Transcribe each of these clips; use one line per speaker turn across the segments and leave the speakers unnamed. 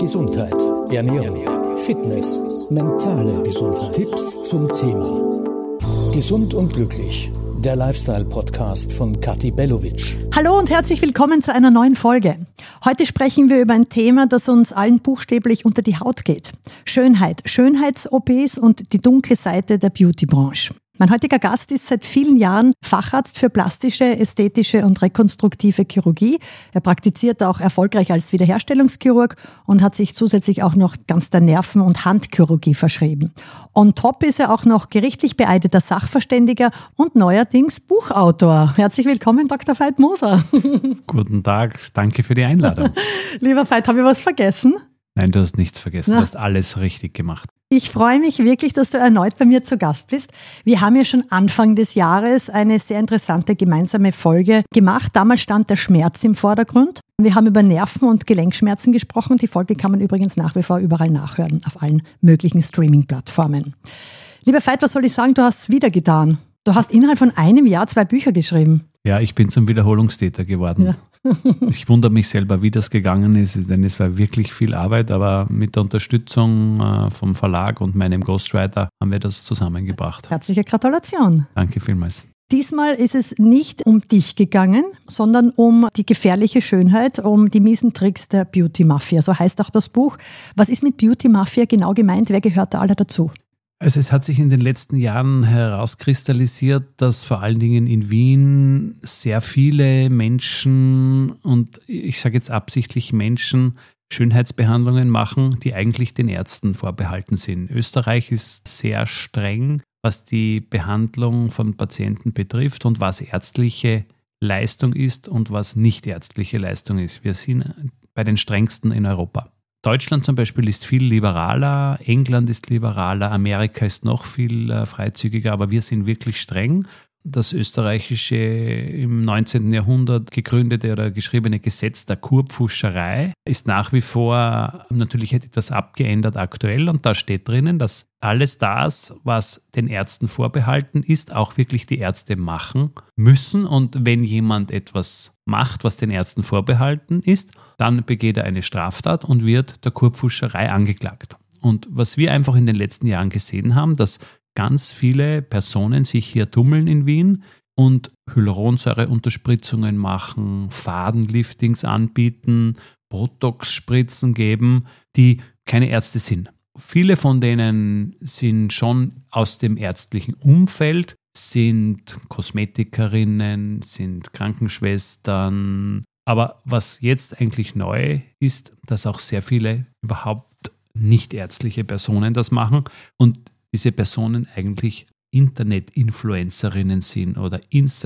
Gesundheit, Ernährung, Fitness, mentale Gesundheit. Tipps zum Thema Gesund und glücklich. Der Lifestyle-Podcast von Kathi Bellovic.
Hallo und herzlich willkommen zu einer neuen Folge. Heute sprechen wir über ein Thema, das uns allen buchstäblich unter die Haut geht. Schönheit, Schönheits-OPs und die dunkle Seite der Beauty-Branche. Mein heutiger Gast ist seit vielen Jahren Facharzt für plastische, ästhetische und rekonstruktive Chirurgie. Er praktiziert auch erfolgreich als Wiederherstellungschirurg und hat sich zusätzlich auch noch ganz der Nerven- und Handchirurgie verschrieben. On top ist er auch noch gerichtlich beeideter Sachverständiger und neuerdings Buchautor. Herzlich willkommen, Dr. Veit Moser.
Guten Tag, danke für die Einladung.
Lieber Veit, habe ich was vergessen?
Nein, du hast nichts vergessen, du hast alles richtig gemacht.
Ich freue mich wirklich, dass du erneut bei mir zu Gast bist. Wir haben ja schon Anfang des Jahres eine sehr interessante gemeinsame Folge gemacht. Damals stand der Schmerz im Vordergrund. Wir haben über Nerven- und Gelenkschmerzen gesprochen. Die Folge kann man übrigens nach wie vor überall nachhören, auf allen möglichen Streaming-Plattformen. Lieber Veit, was soll ich sagen? Du hast es wieder getan. Du hast innerhalb von einem Jahr 2 Bücher geschrieben.
Ja, ich bin zum Wiederholungstäter geworden. Ja. Ich wundere mich selber, wie das gegangen ist, denn es war wirklich viel Arbeit, aber mit der Unterstützung vom Verlag und meinem Ghostwriter haben wir das zusammengebracht.
Herzliche Gratulation.
Danke vielmals.
Diesmal ist es nicht um dich gegangen, sondern um die gefährliche Schönheit, um die miesen Tricks der Beauty Mafia. So heißt auch das Buch. Was ist mit Beauty Mafia genau gemeint? Wer gehört da alle dazu?
Also es hat sich in den letzten Jahren herauskristallisiert, dass vor allen Dingen in Wien sehr viele Menschen, und ich sage jetzt absichtlich Menschen, Schönheitsbehandlungen machen, die eigentlich den Ärzten vorbehalten sind. Österreich ist sehr streng, was die Behandlung von Patienten betrifft und was ärztliche Leistung ist und was nicht ärztliche Leistung ist. Wir sind bei den strengsten in Europa. Deutschland zum Beispiel ist viel liberaler, England ist liberaler, Amerika ist noch viel freizügiger, aber wir sind wirklich streng. Das österreichische im 19. Jahrhundert gegründete oder geschriebene Gesetz der Kurpfuscherei ist nach wie vor natürlich etwas abgeändert aktuell, und da steht drinnen, dass alles das, was den Ärzten vorbehalten ist, auch wirklich die Ärzte machen müssen, und wenn jemand etwas macht, was den Ärzten vorbehalten ist, dann begeht er eine Straftat und wird der Kurpfuscherei angeklagt. Und was wir einfach in den letzten Jahren gesehen haben, dass ganz viele Personen sich hier tummeln in Wien und Hyaluronsäure-Unterspritzungen machen, Fadenliftings anbieten, Botox-Spritzen geben, die keine Ärzte sind. Viele von denen sind schon aus dem ärztlichen Umfeld, sind Kosmetikerinnen, sind Krankenschwestern. Aber was jetzt eigentlich neu ist, dass auch sehr viele überhaupt nicht ärztliche Personen das machen und diese Personen eigentlich Internet-Influencerinnen sind oder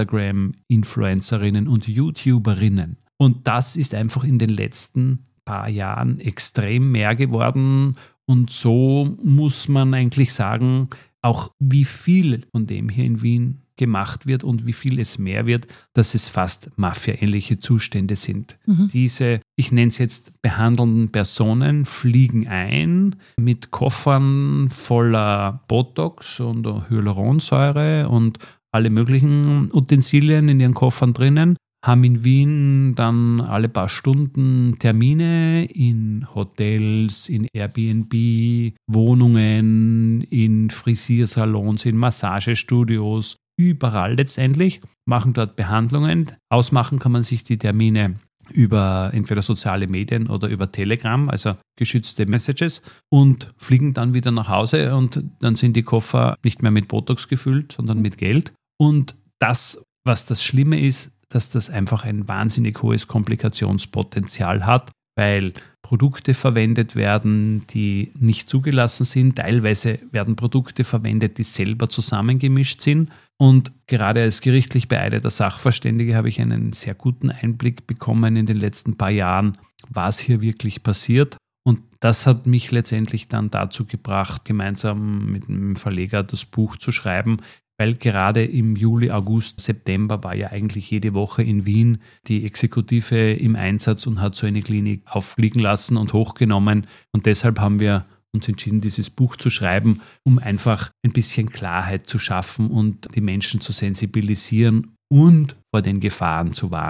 Instagram-Influencerinnen und YouTuberinnen. Und das ist einfach in den letzten paar Jahren extrem mehr geworden. Und so muss man eigentlich sagen, auch wie viel von dem hier in Wien gemacht wird und wie viel es mehr wird, dass es fast Mafia-ähnliche Zustände sind. Diese, ich nenne es jetzt, behandelnden Personen fliegen ein mit Koffern voller Botox und Hyaluronsäure und alle möglichen Utensilien in ihren Koffern drinnen, haben in Wien dann alle paar Stunden Termine in Hotels, in Airbnb, Wohnungen, in Frisiersalons, in Massagestudios, überall letztendlich, machen dort Behandlungen. Ausmachen kann man sich die Termine über entweder soziale Medien oder über Telegram, also geschützte Messages, und fliegen dann wieder nach Hause, und dann sind die Koffer nicht mehr mit Botox gefüllt, sondern mit Geld. Und das, was das Schlimme ist, dass das einfach ein wahnsinnig hohes Komplikationspotenzial hat, weil Produkte verwendet werden, die nicht zugelassen sind. Teilweise werden Produkte verwendet, die selber zusammengemischt sind. Und gerade als gerichtlich beeideter Sachverständiger habe ich einen sehr guten Einblick bekommen in den letzten paar Jahren, was hier wirklich passiert. Und das hat mich letztendlich dann dazu gebracht, gemeinsam mit dem Verleger das Buch zu schreiben, weil gerade im Juli, August, September war ja eigentlich jede Woche in Wien die Exekutive im Einsatz und hat so eine Klinik auffliegen lassen und hochgenommen. Und deshalb haben wir uns entschieden, dieses Buch zu schreiben, um einfach ein bisschen Klarheit zu schaffen und die Menschen zu sensibilisieren und vor den Gefahren zu warnen.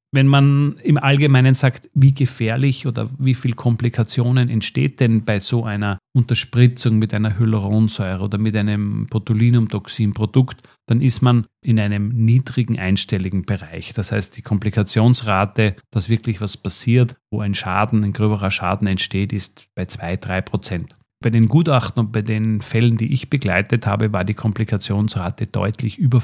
wenn man im Allgemeinen sagt, wie gefährlich oder wie viel Komplikationen entsteht denn bei so einer Unterspritzung mit einer Hyaluronsäure oder mit einem Botulinumtoxin-Produkt, dann ist man in einem niedrigen einstelligen Bereich. Das heißt, die Komplikationsrate, dass wirklich was passiert, wo ein gröberer Schaden entsteht, ist bei 2-3%. Bei den Gutachten und bei den Fällen, die ich begleitet habe, war die Komplikationsrate deutlich über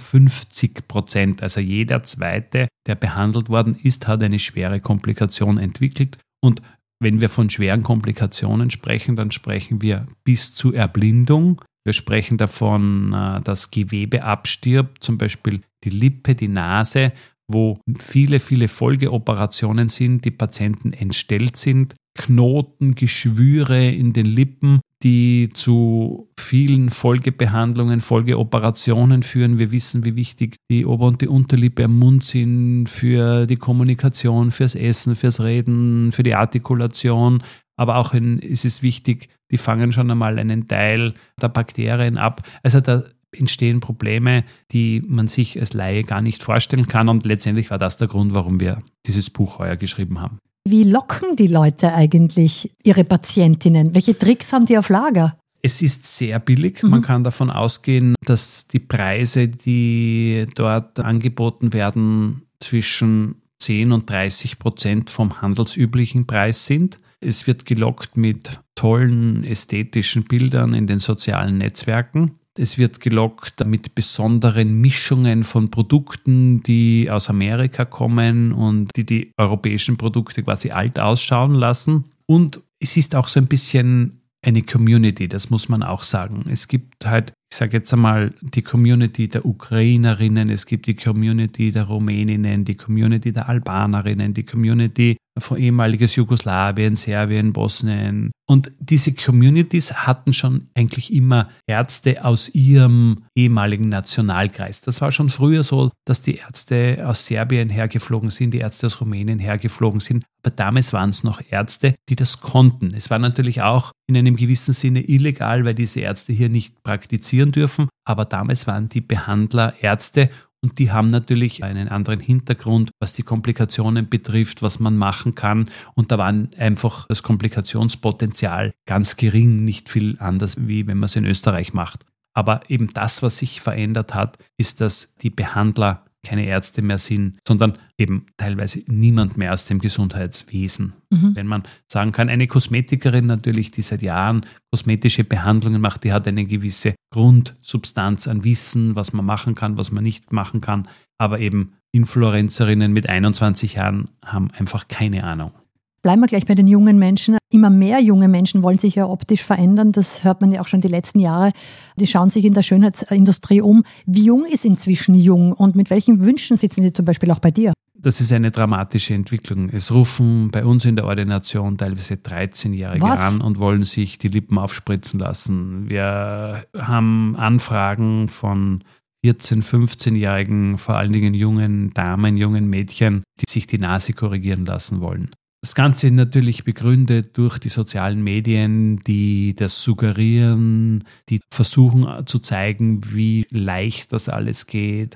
50%. Also jeder Zweite, der behandelt worden ist, hat eine schwere Komplikation entwickelt. Und wenn wir von schweren Komplikationen sprechen, dann sprechen wir bis zu Erblindung. Wir sprechen davon, dass Gewebe abstirbt, zum Beispiel die Lippe, die Nase, wo viele, viele Folgeoperationen sind, die Patienten entstellt sind. Knoten, Geschwüre in den Lippen, die zu vielen Folgebehandlungen, Folgeoperationen führen. Wir wissen, wie wichtig die Ober- und die Unterlippe am Mund sind für die Kommunikation, fürs Essen, fürs Reden, für die Artikulation. Aber auch es ist wichtig, die fangen schon einmal einen Teil der Bakterien ab. Also da entstehen Probleme, die man sich als Laie gar nicht vorstellen kann. Und letztendlich war das der Grund, warum wir dieses Buch heuer geschrieben haben.
Wie locken die Leute eigentlich ihre Patientinnen? Welche Tricks haben die auf Lager?
Es ist sehr billig. Man kann davon ausgehen, dass die Preise, die dort angeboten werden, zwischen 10 und 30% vom handelsüblichen Preis sind. Es wird gelockt mit tollen ästhetischen Bildern in den sozialen Netzwerken. Es wird gelockt mit besonderen Mischungen von Produkten, die aus Amerika kommen und die europäischen Produkte quasi alt ausschauen lassen. Und es ist auch so ein bisschen eine Community, das muss man auch sagen. Es gibt halt, ich sage jetzt einmal, die Community der Ukrainerinnen, es gibt die Community der Rumäninnen, die Community der Albanerinnen, die Community von ehemaliges Jugoslawien, Serbien, Bosnien. Und diese Communities hatten schon eigentlich immer Ärzte aus ihrem ehemaligen Nationalkreis. Das war schon früher so, dass die Ärzte aus Serbien hergeflogen sind, die Ärzte aus Rumänien hergeflogen sind. Aber damals waren es noch Ärzte, die das konnten. Es war natürlich auch in einem gewissen Sinne illegal, weil diese Ärzte hier nicht praktizieren dürfen. Aber damals waren die Behandler Ärzte. Und die haben natürlich einen anderen Hintergrund, was die Komplikationen betrifft, was man machen kann. Und da war einfach das Komplikationspotenzial ganz gering, nicht viel anders, wie wenn man es in Österreich macht. Aber eben das, was sich verändert hat, ist, dass die Behandler keine Ärzte mehr sind, sondern eben teilweise niemand mehr aus dem Gesundheitswesen. Wenn man sagen kann, eine Kosmetikerin natürlich, die seit Jahren kosmetische Behandlungen macht, die hat eine gewisse Grundsubstanz an Wissen, was man machen kann, was man nicht machen kann. Aber eben Influencerinnen mit 21 Jahren haben einfach keine Ahnung.
Bleiben wir gleich bei den jungen Menschen. Immer mehr junge Menschen wollen sich ja optisch verändern. Das hört man ja auch schon die letzten Jahre. Die schauen sich in der Schönheitsindustrie um. Wie jung ist inzwischen jung und mit welchen Wünschen sitzen sie zum Beispiel auch bei dir?
Das ist eine dramatische Entwicklung. Es rufen bei uns in der Ordination teilweise 13-Jährige an und wollen sich die Lippen aufspritzen lassen. Wir haben Anfragen von 14-, 15-Jährigen, vor allen Dingen jungen Damen, jungen Mädchen, die sich die Nase korrigieren lassen wollen. Das Ganze natürlich begründet durch die sozialen Medien, die das suggerieren, die versuchen zu zeigen, wie leicht das alles geht,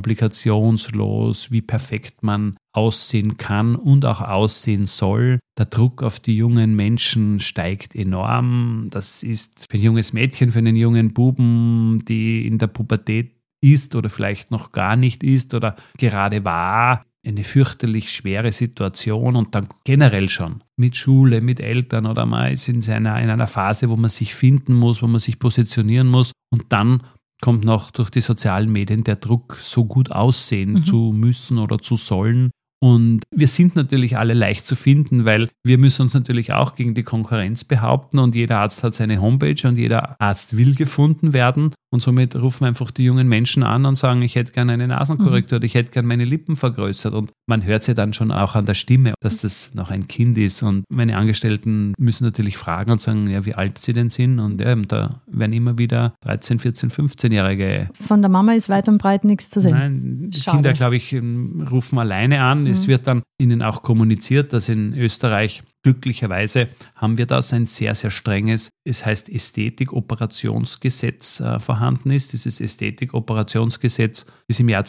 komplikationslos, wie perfekt man aussehen kann und auch aussehen soll. Der Druck auf die jungen Menschen steigt enorm. Das ist für ein junges Mädchen, für einen jungen Buben, die in der Pubertät ist oder vielleicht noch gar nicht ist oder gerade war, eine fürchterlich schwere Situation und dann generell schon mit Schule, mit Eltern oder man ist in einer Phase, wo man sich finden muss, wo man sich positionieren muss und dann kommt noch durch die sozialen Medien der Druck, so gut aussehen zu müssen oder zu sollen. Und wir sind natürlich alle leicht zu finden, weil wir müssen uns natürlich auch gegen die Konkurrenz behaupten und jeder Arzt hat seine Homepage und jeder Arzt will gefunden werden und somit rufen einfach die jungen Menschen an und sagen, ich hätte gerne eine Nasenkorrektur oder ich hätte gerne meine Lippen vergrößert und man hört ja dann schon auch an der Stimme, dass das noch ein Kind ist und meine Angestellten müssen natürlich fragen und sagen, ja, wie alt sie denn sind und ja, da werden immer wieder 13-, 14-, 15-Jährige.
Von der Mama ist weit und breit nichts zu sehen.
Nein, die Kinder, glaube ich, rufen alleine an. Es wird dann Ihnen auch kommuniziert, dass in Österreich glücklicherweise haben wir das ein sehr, sehr strenges, es heißt Ästhetik-Operationsgesetz vorhanden ist. Dieses Ästhetik-Operationsgesetz ist im Jahr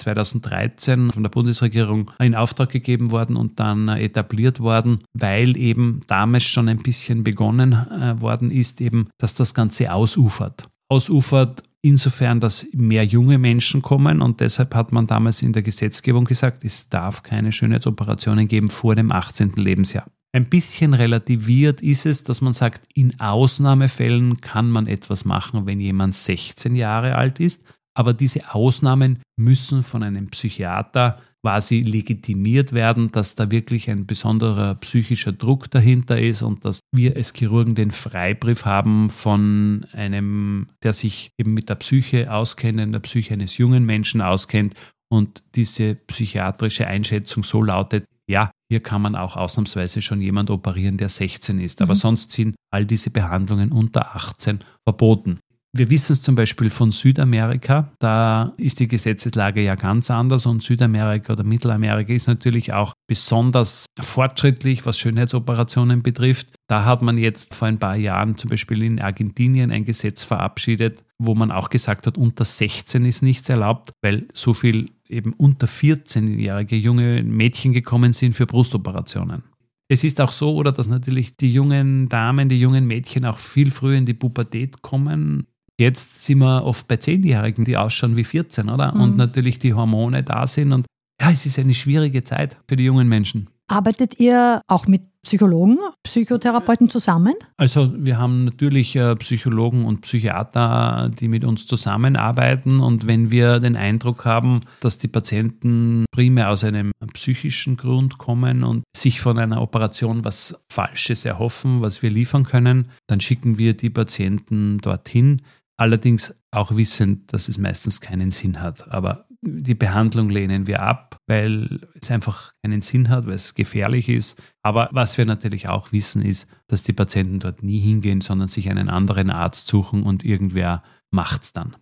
2013 von der Bundesregierung in Auftrag gegeben worden und dann etabliert worden, weil eben damals schon ein bisschen begonnen worden ist, eben, dass das Ganze ausufert. Ausufert insofern, dass mehr junge Menschen kommen und deshalb hat man damals in der Gesetzgebung gesagt, es darf keine Schönheitsoperationen geben vor dem 18. Lebensjahr. Ein bisschen relativiert ist es, dass man sagt, in Ausnahmefällen kann man etwas machen, wenn jemand 16 Jahre alt ist, aber diese Ausnahmen müssen von einem Psychiater quasi legitimiert werden, dass da wirklich ein besonderer psychischer Druck dahinter ist und dass wir als Chirurgen den Freibrief haben von einem, der sich eben mit der Psyche auskennt, in der Psyche eines jungen Menschen auskennt und diese psychiatrische Einschätzung so lautet, ja, hier kann man auch ausnahmsweise schon jemand operieren, der 16 ist, aber sonst sind all diese Behandlungen unter 18 verboten. Wir wissen es zum Beispiel von Südamerika, da ist die Gesetzeslage ja ganz anders und Südamerika oder Mittelamerika ist natürlich auch besonders fortschrittlich, was Schönheitsoperationen betrifft. Da hat man jetzt vor ein paar Jahren zum Beispiel in Argentinien ein Gesetz verabschiedet, wo man auch gesagt hat, unter 16 ist nichts erlaubt, weil so viel eben unter 14-jährige junge Mädchen gekommen sind für Brustoperationen. Es ist auch so, oder dass natürlich die jungen Damen, die jungen Mädchen auch viel früher in die Pubertät kommen. Jetzt sind wir oft bei 10-Jährigen, die ausschauen wie 14, oder? Und natürlich die Hormone da sind. Und ja, es ist eine schwierige Zeit für die jungen Menschen.
Arbeitet ihr auch mit Psychologen, Psychotherapeuten zusammen?
Also wir haben natürlich Psychologen und Psychiater, die mit uns zusammenarbeiten. Und wenn wir den Eindruck haben, dass die Patienten primär aus einem psychischen Grund kommen und sich von einer Operation was Falsches erhoffen, was wir liefern können, dann schicken wir die Patienten dorthin. Allerdings auch wissend, dass es meistens keinen Sinn hat. Aber die Behandlung lehnen wir ab, weil es einfach keinen Sinn hat, weil es gefährlich ist. Aber was wir natürlich auch wissen, ist, dass die Patienten dort nie hingehen, sondern sich einen anderen Arzt suchen und irgendwer macht's dann.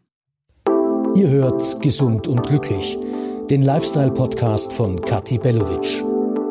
Ihr hört Gesund und Glücklich, den Lifestyle-Podcast von Kathi Bellovic.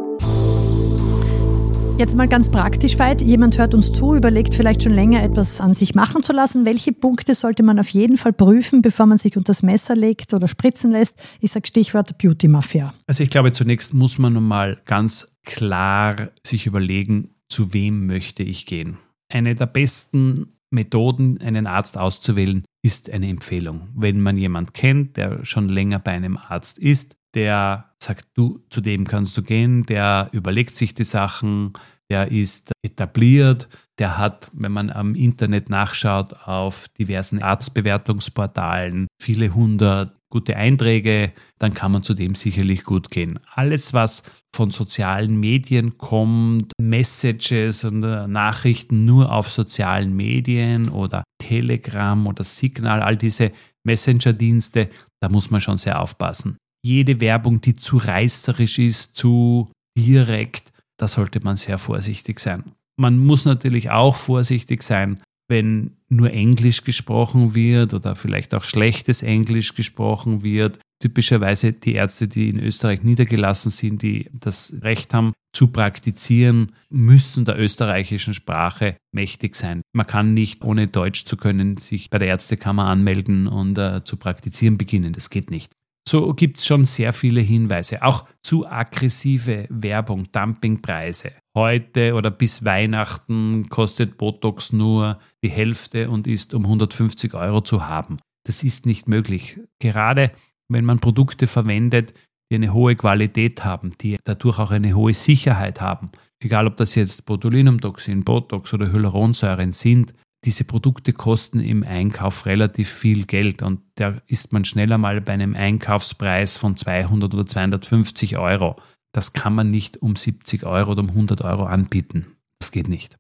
Jetzt mal ganz praktisch weit. Jemand hört uns zu, überlegt vielleicht schon länger etwas an sich machen zu lassen. Welche Punkte sollte man auf jeden Fall prüfen, bevor man sich unter das Messer legt oder spritzen lässt? Ich sage Stichwort Beauty-Mafia.
Also ich glaube, zunächst muss man mal ganz klar sich überlegen, zu wem möchte ich gehen. Eine der besten Methoden, einen Arzt auszuwählen, ist eine Empfehlung. Wenn man jemanden kennt, der schon länger bei einem Arzt ist, der sagt, du, zu dem kannst du gehen, der überlegt sich die Sachen, der ist etabliert, der hat, wenn man am Internet nachschaut, auf diversen Arztbewertungsportalen viele hundert gute Einträge, dann kann man zu dem sicherlich gut gehen. Alles, was von sozialen Medien kommt, Messages und Nachrichten nur auf sozialen Medien oder Telegram oder Signal, all diese Messenger-Dienste, da muss man schon sehr aufpassen. Jede Werbung, die zu reißerisch ist, zu direkt, da sollte man sehr vorsichtig sein. Man muss natürlich auch vorsichtig sein, wenn nur Englisch gesprochen wird oder vielleicht auch schlechtes Englisch gesprochen wird. Typischerweise die Ärzte, die in Österreich niedergelassen sind, die das Recht haben zu praktizieren, müssen der österreichischen Sprache mächtig sein. Man kann nicht, ohne Deutsch zu können, sich bei der Ärztekammer anmelden und zu praktizieren beginnen. Das geht nicht. So gibt es schon sehr viele Hinweise, auch zu aggressive Werbung, Dumpingpreise. Heute oder bis Weihnachten kostet Botox nur die Hälfte und ist um 150 € zu haben. Das ist nicht möglich. Gerade wenn man Produkte verwendet, die eine hohe Qualität haben, die dadurch auch eine hohe Sicherheit haben, egal ob das jetzt Botulinumtoxin, Botox oder Hyaluronsäuren sind, diese Produkte kosten im Einkauf relativ viel Geld und da ist man schneller mal bei einem Einkaufspreis von 200 oder 250 €. Das kann man nicht um 70 € oder um 100 € anbieten. Das geht nicht.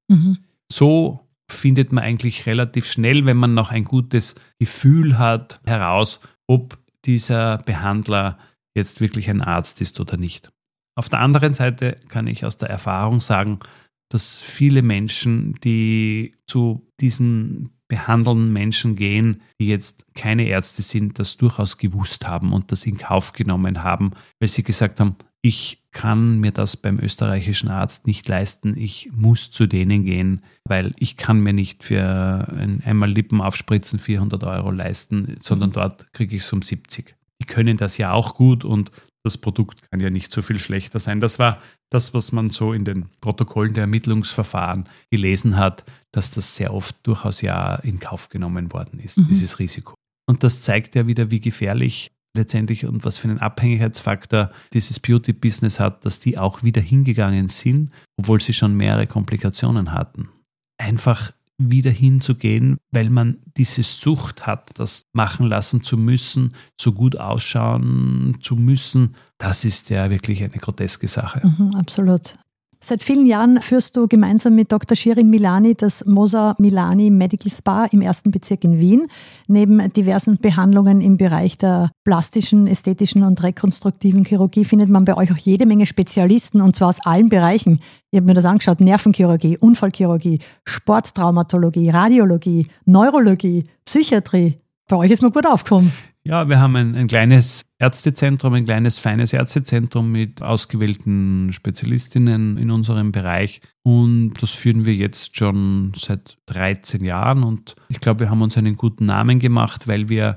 So findet man eigentlich relativ schnell, wenn man noch ein gutes Gefühl hat, heraus, ob dieser Behandler jetzt wirklich ein Arzt ist oder nicht. Auf der anderen Seite kann ich aus der Erfahrung sagen, dass viele Menschen, die zu diesen behandelnden Menschen gehen, die jetzt keine Ärzte sind, das durchaus gewusst haben und das in Kauf genommen haben, weil sie gesagt haben, ich kann mir das beim österreichischen Arzt nicht leisten, ich muss zu denen gehen, weil ich kann mir nicht für einmal Lippen aufspritzen 400 € leisten, sondern dort kriege ich es um 70. Die können das ja auch gut und das Produkt kann ja nicht so viel schlechter sein. Das war das, was man so in den Protokollen der Ermittlungsverfahren gelesen hat, dass das sehr oft durchaus ja in Kauf genommen worden ist, dieses Risiko. Und das zeigt ja wieder, wie gefährlich letztendlich und was für einen Abhängigkeitsfaktor dieses Beauty-Business hat, dass die auch wieder hingegangen sind, obwohl sie schon mehrere Komplikationen hatten. Einfach wieder hinzugehen, weil man diese Sucht hat, das machen lassen zu müssen, so gut ausschauen zu müssen, das ist ja wirklich eine groteske Sache.
Absolut. Seit vielen Jahren führst du gemeinsam mit Dr. Shirin Milani das Moser Milani Medical Spa im 1. Bezirk in Wien. Neben diversen Behandlungen im Bereich der plastischen, ästhetischen und rekonstruktiven Chirurgie findet man bei euch auch jede Menge Spezialisten, und zwar aus allen Bereichen. Ich habe mir das angeschaut: Nervenchirurgie, Unfallchirurgie, Sporttraumatologie, Radiologie, Neurologie, Psychiatrie. Bei euch ist man gut aufgekommen.
Ja, wir haben ein kleines Ärztezentrum, ein kleines, feines Ärztezentrum mit ausgewählten Spezialistinnen in unserem Bereich. Und das führen wir jetzt schon seit 13 Jahren. Und ich glaube, wir haben uns einen guten Namen gemacht, weil wir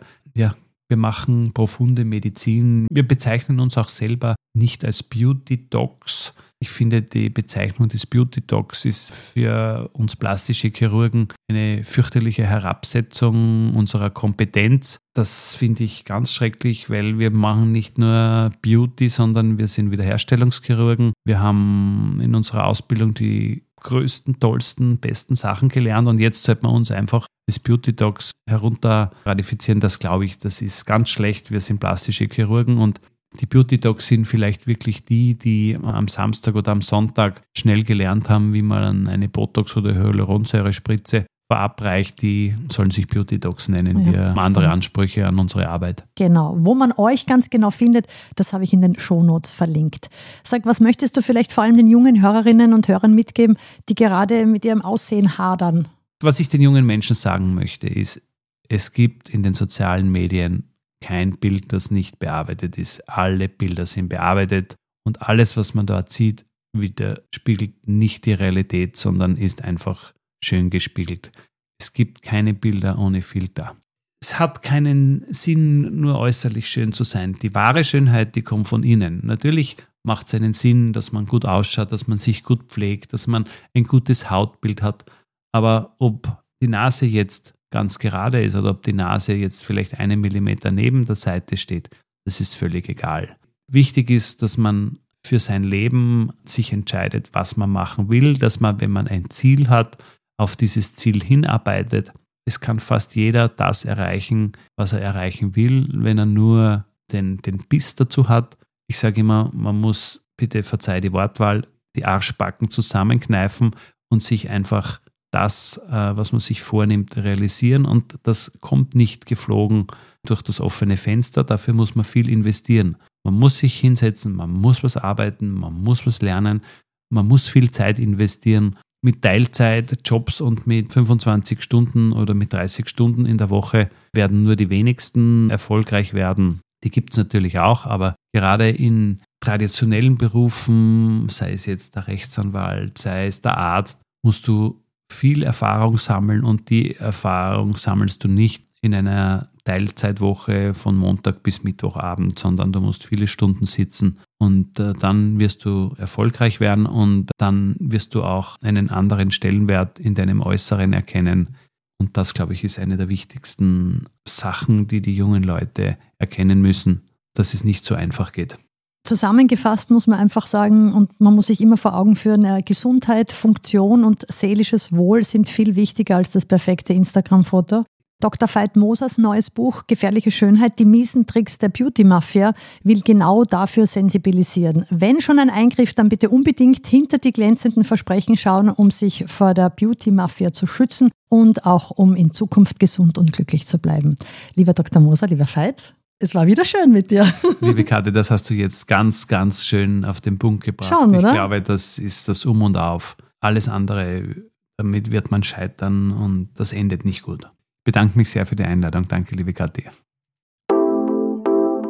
machen profunde Medizin. Wir bezeichnen uns auch selber nicht als Beauty Docs. Ich finde, die Bezeichnung des Beauty Docs ist für uns plastische Chirurgen eine fürchterliche Herabsetzung unserer Kompetenz. Das finde ich ganz schrecklich, weil wir machen nicht nur Beauty, sondern wir sind Wiederherstellungschirurgen. Wir haben in unserer Ausbildung die größten, tollsten, besten Sachen gelernt und jetzt sollte man uns einfach als Beauty Docs herunter ratifizieren. Das glaube ich, das ist ganz schlecht. Wir sind plastische Chirurgen und die Beauty Docs sind vielleicht wirklich die am Samstag oder am Sonntag schnell gelernt haben, wie man eine Botox- oder Hyaluronsäure-Spritze verabreicht. Die sollen sich Beauty Docs nennen. Ja, wir haben andere Ansprüche an unsere Arbeit.
Genau. Wo man euch ganz genau findet, das habe ich in den Shownotes verlinkt. Sag, was möchtest du vielleicht vor allem den jungen Hörerinnen und Hörern mitgeben, die gerade mit ihrem Aussehen hadern?
Was ich den jungen Menschen sagen möchte, ist, es gibt in den sozialen Medien kein Bild, das nicht bearbeitet ist. Alle Bilder sind bearbeitet und alles, was man dort sieht, widerspiegelt nicht die Realität, sondern ist einfach schön gespiegelt. Es gibt keine Bilder ohne Filter. Es hat keinen Sinn, nur äußerlich schön zu sein. Die wahre Schönheit, die kommt von innen. Natürlich macht es einen Sinn, dass man gut ausschaut, dass man sich gut pflegt, dass man ein gutes Hautbild hat. Aber ob die Nase jetzt ganz gerade ist oder ob die Nase jetzt vielleicht 1 Millimeter neben der Seite steht, das ist völlig egal. Wichtig ist, dass man für sein Leben sich entscheidet, was man machen will, dass man, wenn man ein Ziel hat, auf dieses Ziel hinarbeitet. Es kann fast jeder das erreichen, was er erreichen will, wenn er nur den Biss dazu hat. Ich sage immer, man muss, bitte verzeih die Wortwahl, die Arschbacken zusammenkneifen und sich einfach das, was man sich vornimmt, realisieren. Und das kommt nicht geflogen durch das offene Fenster. Dafür muss man viel investieren. Man muss sich hinsetzen, man muss was arbeiten, man muss was lernen, man muss viel Zeit investieren. Mit Teilzeitjobs und mit 25 Stunden oder mit 30 Stunden in der Woche werden nur die wenigsten erfolgreich werden. Die gibt es natürlich auch, aber gerade in traditionellen Berufen, sei es jetzt der Rechtsanwalt, sei es der Arzt, musst du viel Erfahrung sammeln und die Erfahrung sammelst du nicht in einer Teilzeitwoche von Montag bis Mittwochabend, sondern du musst viele Stunden sitzen und dann wirst du erfolgreich werden und dann wirst du auch einen anderen Stellenwert in deinem Äußeren erkennen. Und das, glaube ich, ist eine der wichtigsten Sachen, die die jungen Leute erkennen müssen, dass es nicht so einfach geht.
Zusammengefasst muss man einfach sagen, und man muss sich immer vor Augen führen, Gesundheit, Funktion und seelisches Wohl sind viel wichtiger als das perfekte Instagram-Foto. Dr. Veit Mosers neues Buch Gefährliche Schönheit, die miesen Tricks der Beauty-Mafia will genau dafür sensibilisieren. Wenn schon ein Eingriff, dann bitte unbedingt hinter die glänzenden Versprechen schauen, um sich vor der Beauty-Mafia zu schützen und auch um in Zukunft gesund und glücklich zu bleiben. Lieber Dr. Moser, lieber Veit, es war wieder schön mit dir.
Liebe Kathi, das hast du jetzt ganz, ganz schön auf den Punkt gebracht.
Schauen, oder?
Ich glaube, das ist das Um und Auf. Alles andere, damit wird man scheitern und das endet nicht gut. Ich bedanke mich sehr für die Einladung. Danke, liebe Kathi.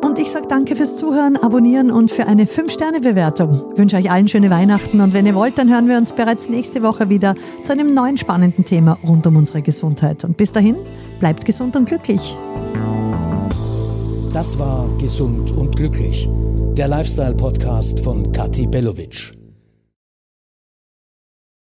Und ich sage danke fürs Zuhören, Abonnieren und für eine 5-Sterne-Bewertung. Ich wünsche euch allen schöne Weihnachten und wenn ihr wollt, dann hören wir uns bereits nächste Woche wieder zu einem neuen spannenden Thema rund um unsere Gesundheit. Und bis dahin, bleibt gesund und glücklich.
Das war Gesund und Glücklich, der Lifestyle-Podcast von Kathi Bellovic.